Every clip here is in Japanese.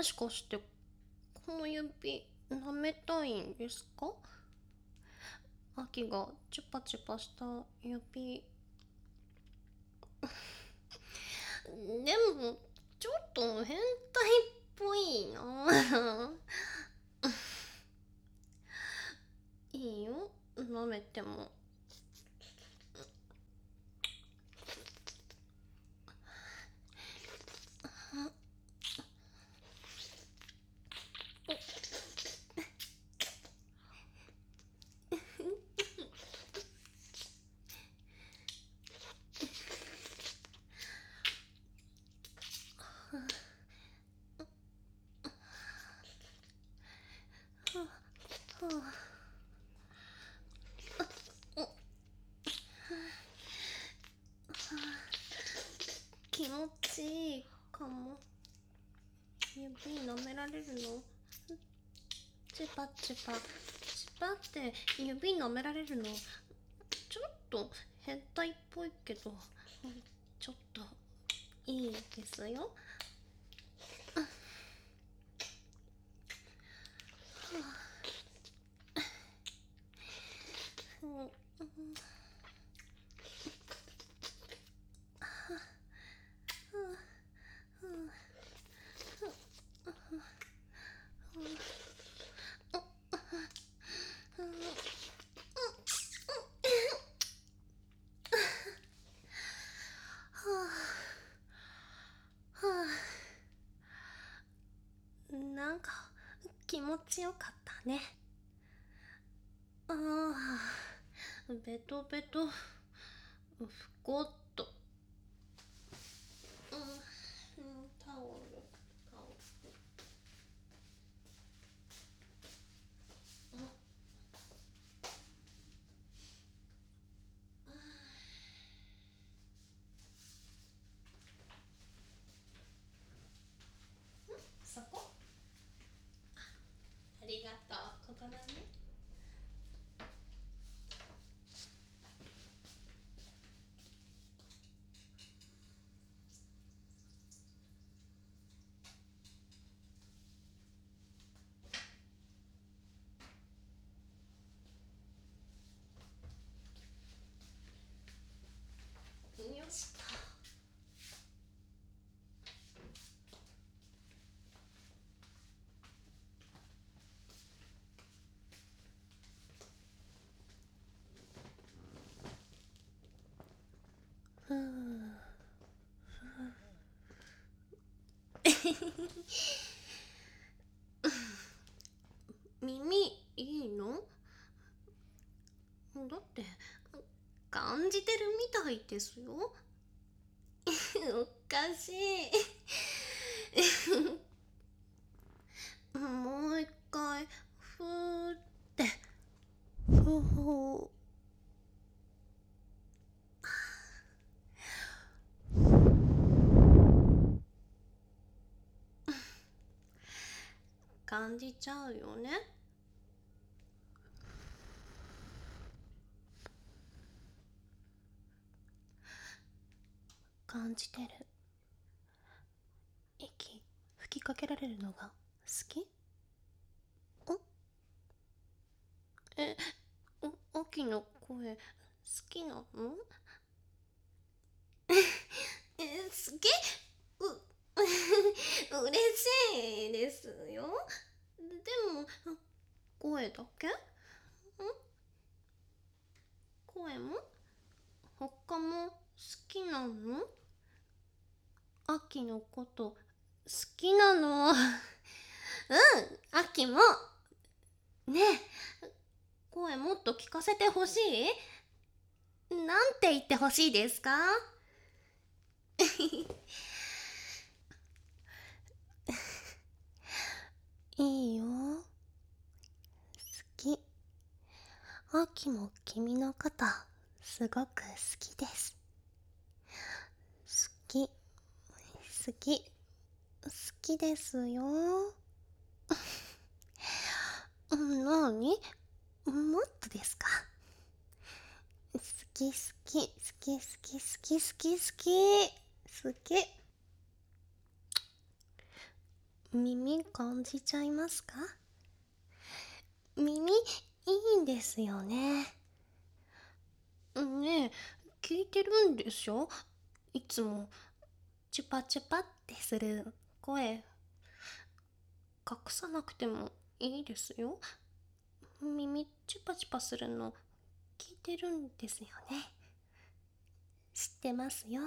もしかしてこの指舐めたいんですか？秋がチュパチュパした指。でもちょっと変態っぽいな。いいよ、舐めても。気持ちいいかも。指舐められるの？チュパチュパチュパって指舐められるの？ちょっと変態っぽいけど、ちょっといいですよ。なんか気持ちよかったね。ああ、ベトベト、ふこっと。タオル、タオル。そこ？ありがとう。ここだね。よしと。ふう。耳いいの？だって感じてるみたいですよ。おかしい。もう一回ふーって。ふふ。感じちゃうよね。感じてる。息吹きかけられるのが好き？ん？え、秋の声好きなの？好き？う嬉しいですよ。でも声だけ？声も他も好きなの？秋のこと好きなの。秋も。ねえ、声もっと聞かせてほしい？なんて言ってほしいですか？いいよ、好き。秋も君の肩すごく好きです。好き、好き、好きですよ。なに？もっとですか？好き好き好き好き好き好き好き好き。 耳感じちゃいますか？耳いいんですよね。ねえ、聞いてるんでしょ？いつもチュパチュパってする声。隠さなくてもいいですよ。耳チュパチュパするの聞いてるんですよね。知ってますよ。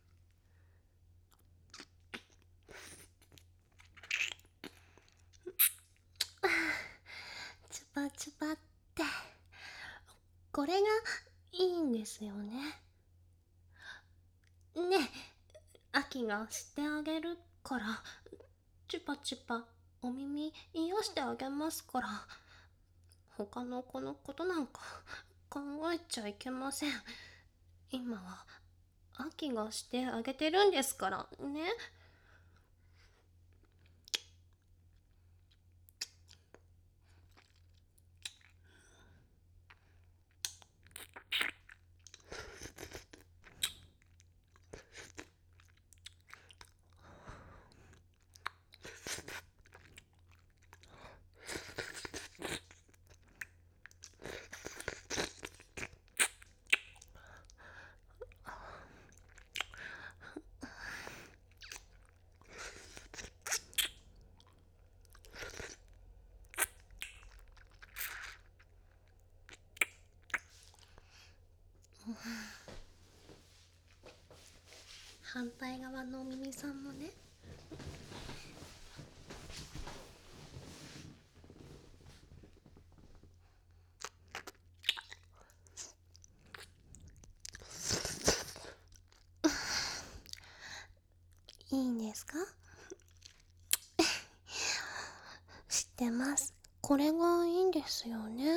チュパチュパって、これがいいんですよね。ねえ、アキがしてあげるから、チュパチュパお耳癒してあげますから。他の子のことなんか考えちゃいけません。今はアキがしてあげてるんですからね。反対側のお耳さんもね。いいんですか？知ってます。これがいいんですよね。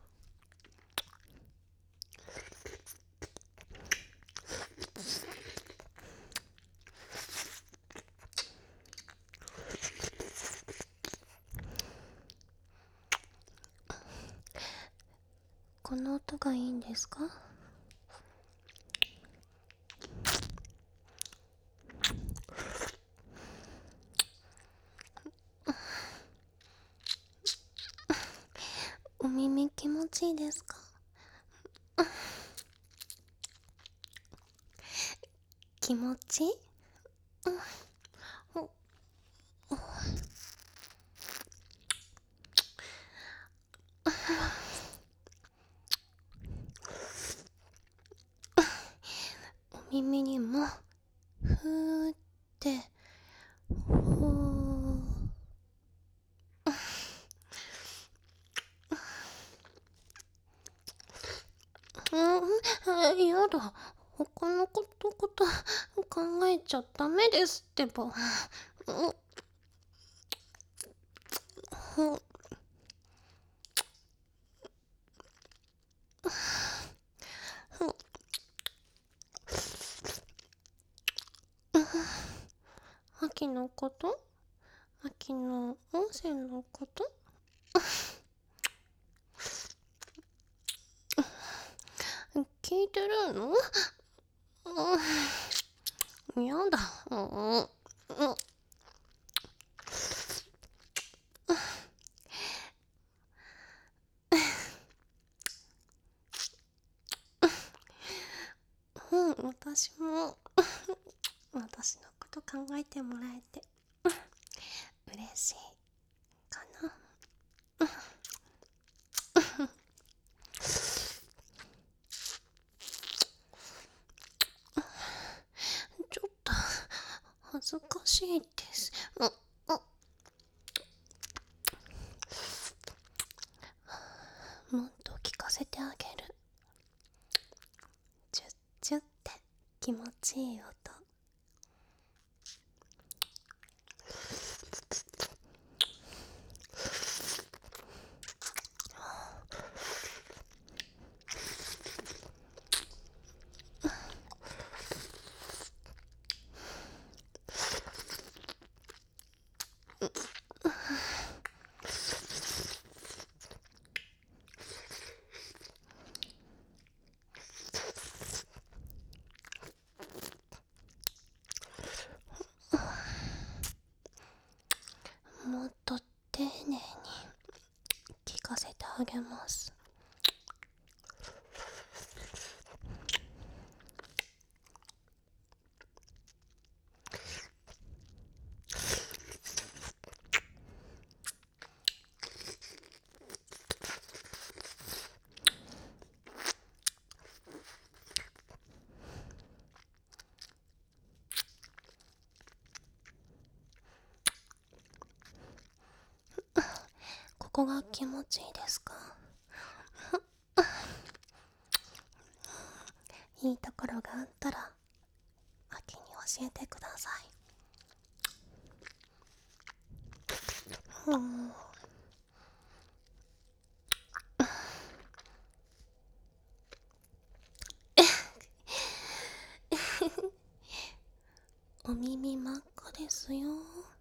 この音がいいんですか？お耳気持ちいいですか？気持ちいい？お耳にもふーってほやだ。他のこと考えちゃダメですってば。秋のこと？秋の温泉のこと？聞いてるの？やだ。私も私のこと考えてもらえて嬉しいかな。ちょっと恥ずかしいです。もっと聞かせてあげる。チュッチュって気持ちいい音。 あげます。ここが気持ちいいですか？いいところがあったら秋に教えてください。お耳真っ赤ですよ。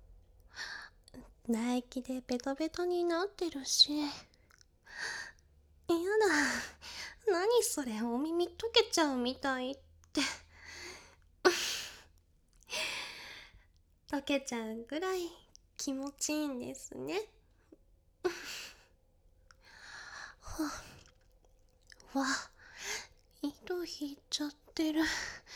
唾液でベトベトになってるし。やだ、何それ、お耳溶けちゃうみたいって。溶けちゃうぐらい気持ちいいんですね。わ、糸引いちゃってる。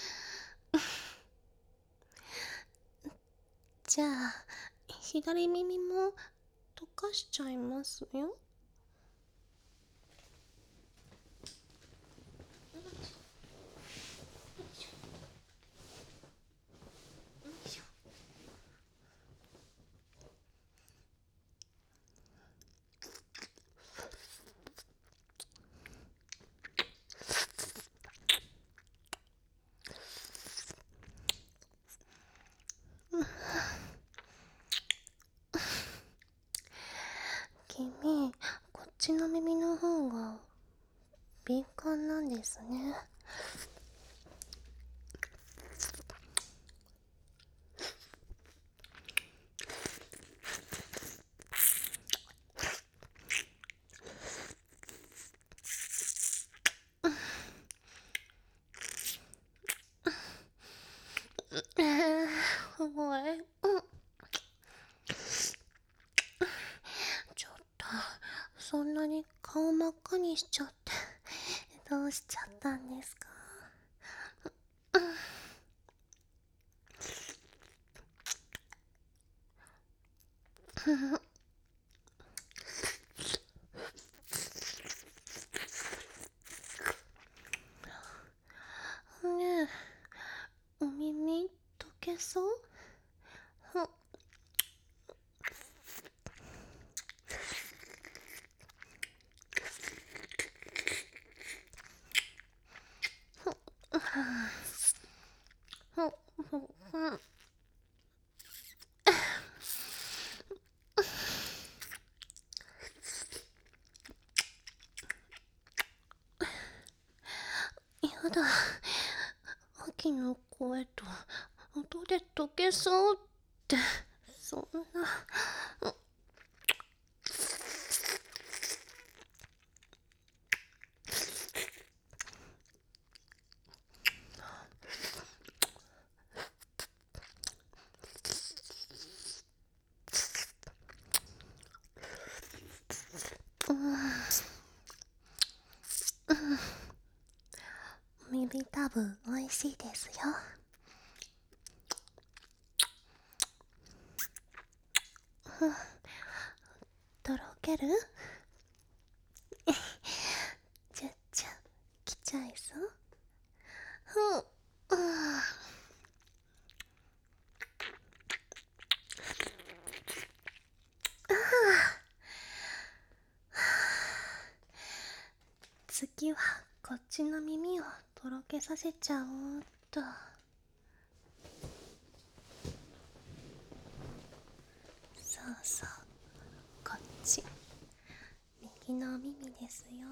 じゃあ左耳も溶かしちゃいますよ。君、こっちの耳の方が敏感なんですね。おい、ちょっとそんなに顔真っ赤にしちゃってどうしちゃったんですか？ねえ、お耳溶けそう？やだ、秋の声と音で溶けそうって、そんな。耳たぶ美味しいですよ。とろける？ちゃっちゃ来ちゃいそう？次はこっちの耳をとろけさせちゃおうっと。そうそう、こっち右の耳ですよ。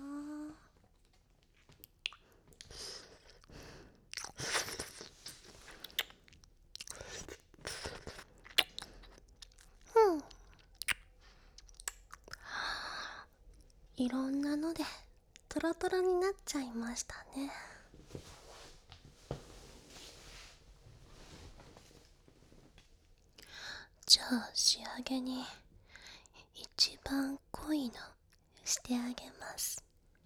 いろんなのでトロトロになっちゃいましたね。じゃあ仕上げに一番濃いのしてあげます。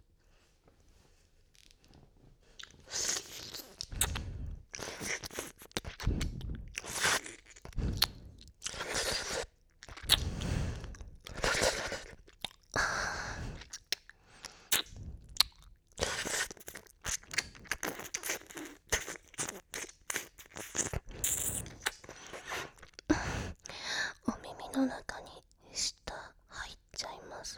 お耳の中に舌入っちゃいますよ。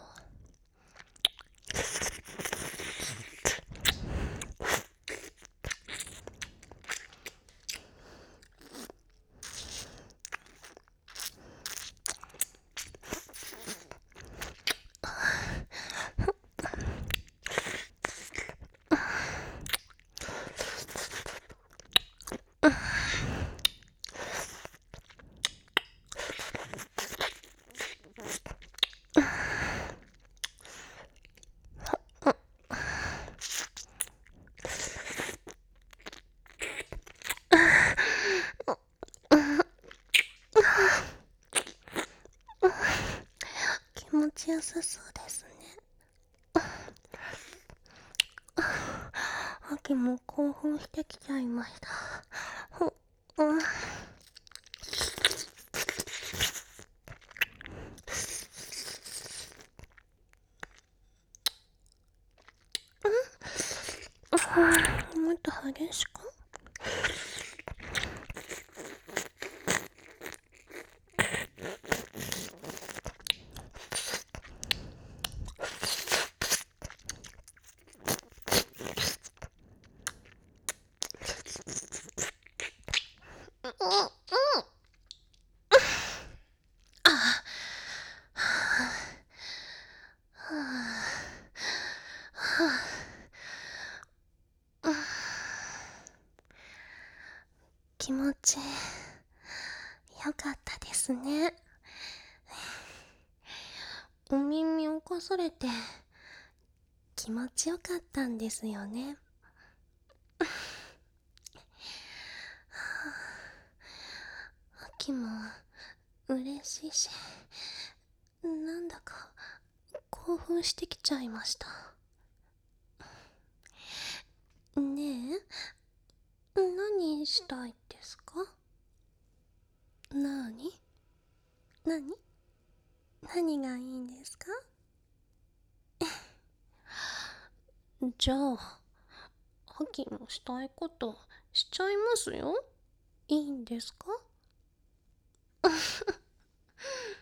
気持ちよさそうですね。秋も興奮してきちゃいました。もっと激しく。気持ちよかったですね。お耳をこそれて気持ちよかったんですよね。秋も嬉しいし、なんだか興奮してきちゃいました。ねえ、何したいですか？なに何がいいんですか？じゃあ、秋もしたいことしちゃいますよ。いいんですか？